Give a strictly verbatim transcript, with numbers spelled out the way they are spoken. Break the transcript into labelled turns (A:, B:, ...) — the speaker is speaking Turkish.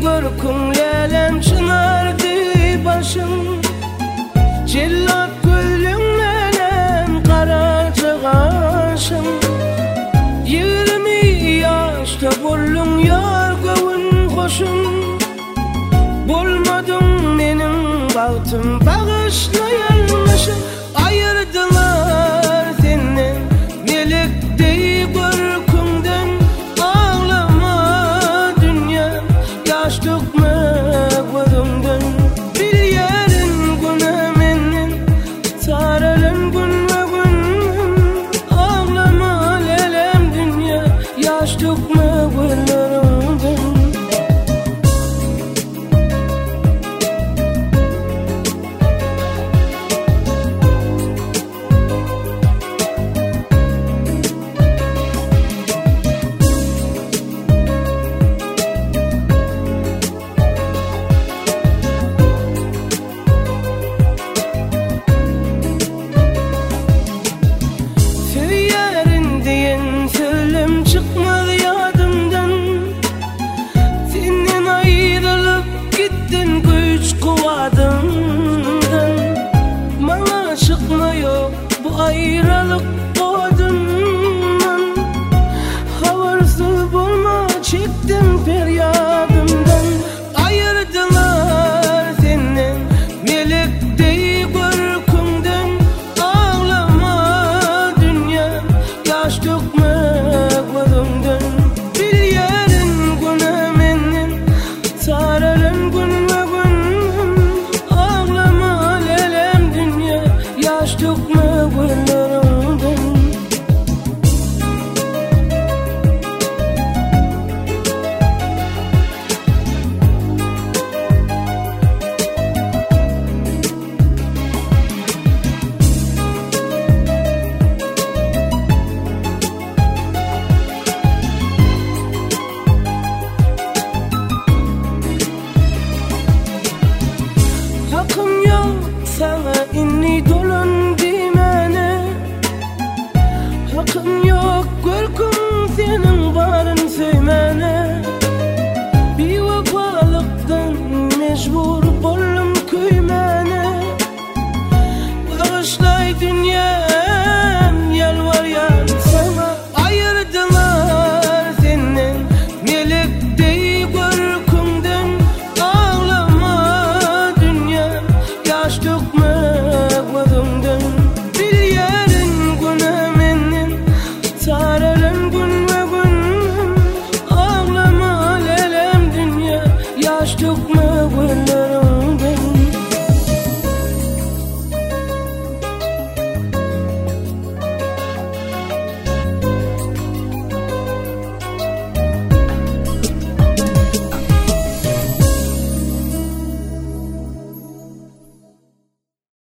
A: görkün lelen çınardı başım. Cellat gülün lelen karaca kaşım. Yirmi yaşta bollun yar gövün hoşum. Bolmadın menin bahtım bağışlayanmışım. Ayırdılar seni melekdey görkünden. Ağlama dünya, yaş dökme gözümden. Bir yerin güne menin sarılın gün ve gün. Ağlama lelem dünya, yaş dökme gözlerimden. Çıkmadı yadımdan. Senin ayrılıp gittin güç kuvadımdan. Bana çıkmıyor bu ayrılık